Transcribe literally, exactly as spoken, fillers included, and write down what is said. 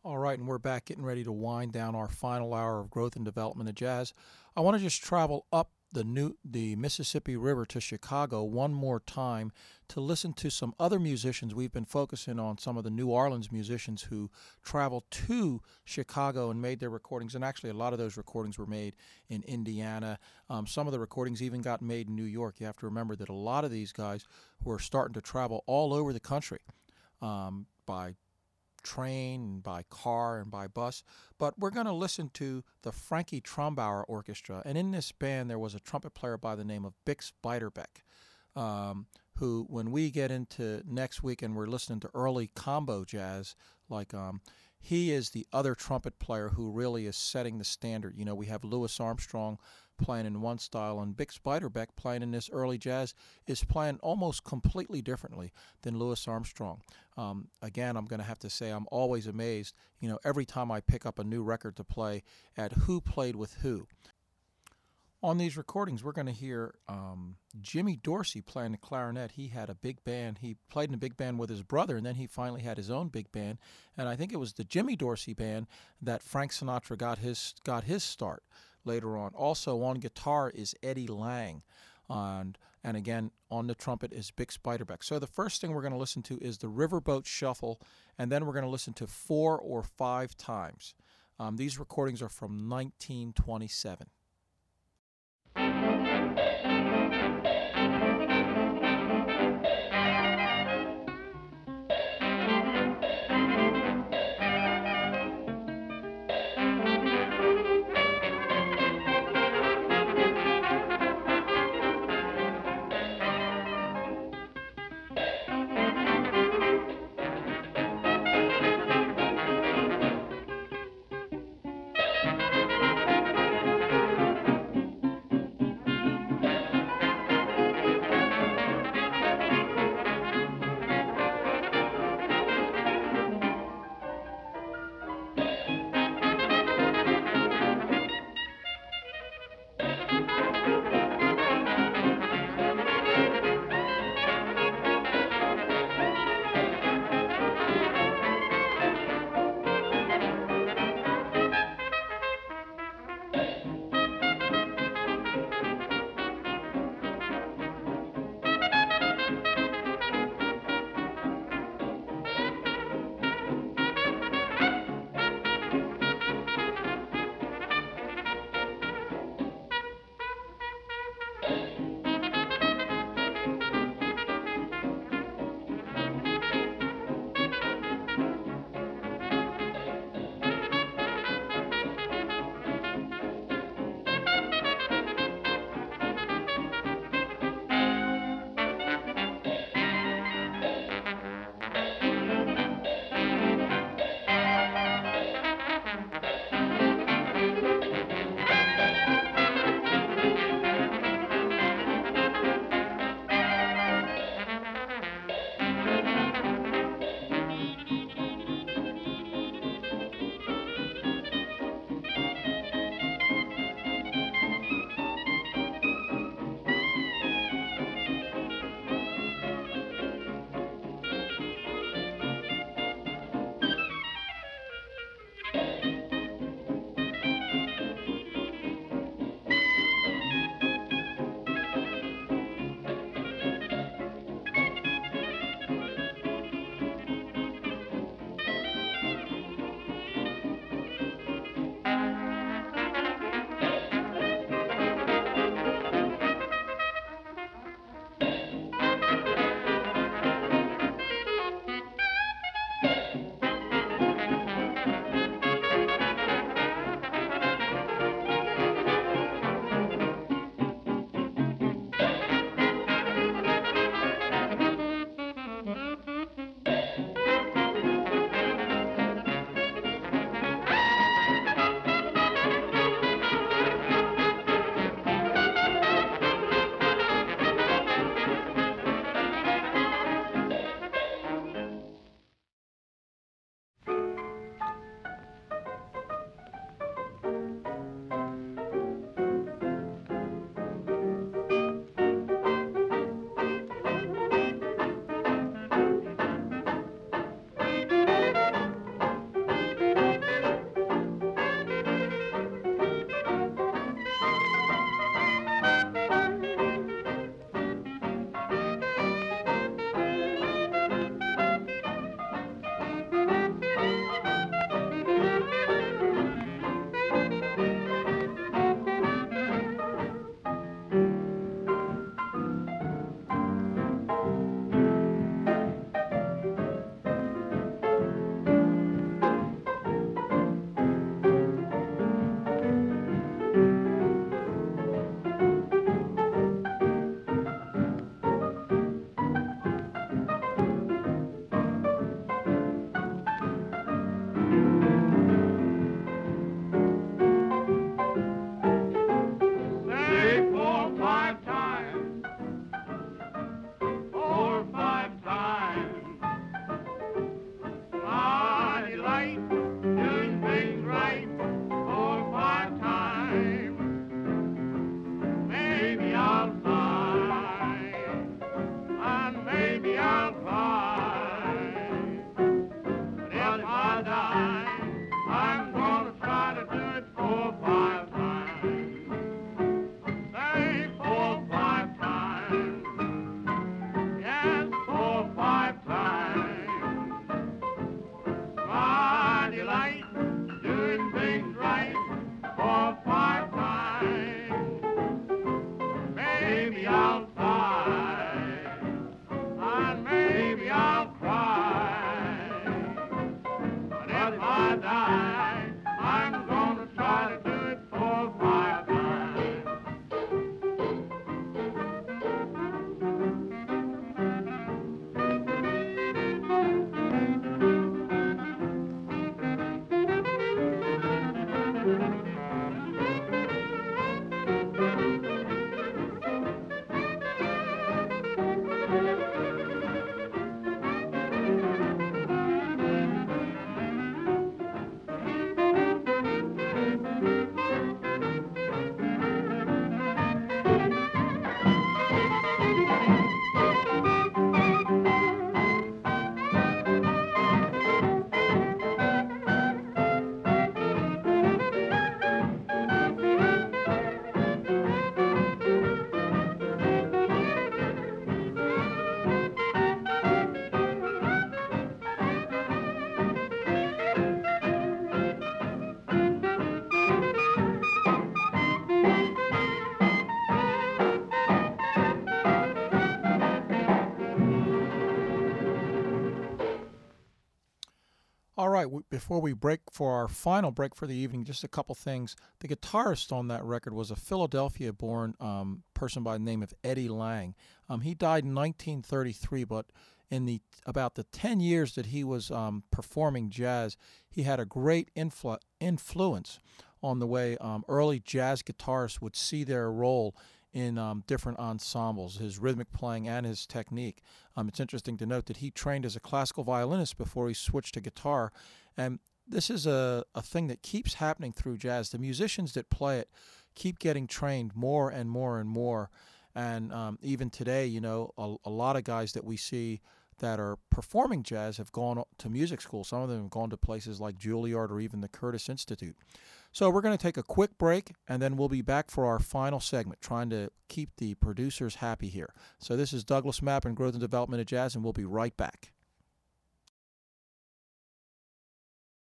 All right, and we're back getting ready to wind down our final hour of growth and development of jazz. I want to just travel up the new the Mississippi River to Chicago one more time to listen to some other musicians. We've been focusing on some of the New Orleans musicians who traveled to Chicago and made their recordings, and actually a lot of those recordings were made in Indiana. Um, some of the recordings even got made in New York. You have to remember that a lot of these guys were starting to travel all over the country um, by train and by car and by bus. But we're going to listen to the Frankie Trombauer Orchestra. And in this band, there was a trumpet player by the name of Bix Beiderbecke, um, who, when we get into next week and we're listening to early combo jazz, like um, he is the other trumpet player who really is setting the standard. You know, we have Louis Armstrong playing in one style, and Bix Beiderbecke playing in this early jazz is playing almost completely differently than Louis Armstrong. Um, again, I'm going to have to say I'm always amazed, you know, every time I pick up a new record to play at who played with who. On these recordings, we're going to hear um, Jimmy Dorsey playing the clarinet. He had a big band. He played in a big band with his brother, and then he finally had his own big band. And I think it was the Jimmy Dorsey band that Frank Sinatra got his got his start later on. Also on guitar is Eddie Lang, and and again on the trumpet is Bix Beiderbecke. So the first thing we're going to listen to is the Riverboat Shuffle, and then we're going to listen to Four or Five Times. Um, these recordings are from nineteen twenty-seven. if I die, I'm gonna try to do it for my time. All right, w- before we break for our final break for the evening, just a couple things. The guitarist on that record was a Philadelphia born um, person by the name of Eddie Lang. Um, he died in nineteen thirty-three, but in the about the ten years that he was um, performing jazz, he had a great influ- influence on the way um, early jazz guitarists would see their role in um, different ensembles, his rhythmic playing and his technique. Um, it's interesting to note that he trained as a classical violinist before he switched to guitar. And this is a, a thing that keeps happening through jazz. The musicians that play it keep getting trained more and more and more. And um, even today, you know, a, a lot of guys that we see that are performing jazz have gone to music school. Some of them have gone to places like Juilliard or even the Curtis Institute. So we're going to take a quick break, and then we'll be back for our final segment, trying to keep the producers happy here. So this is Douglas Mapp and Growth and Development of Jazz, and we'll be right back.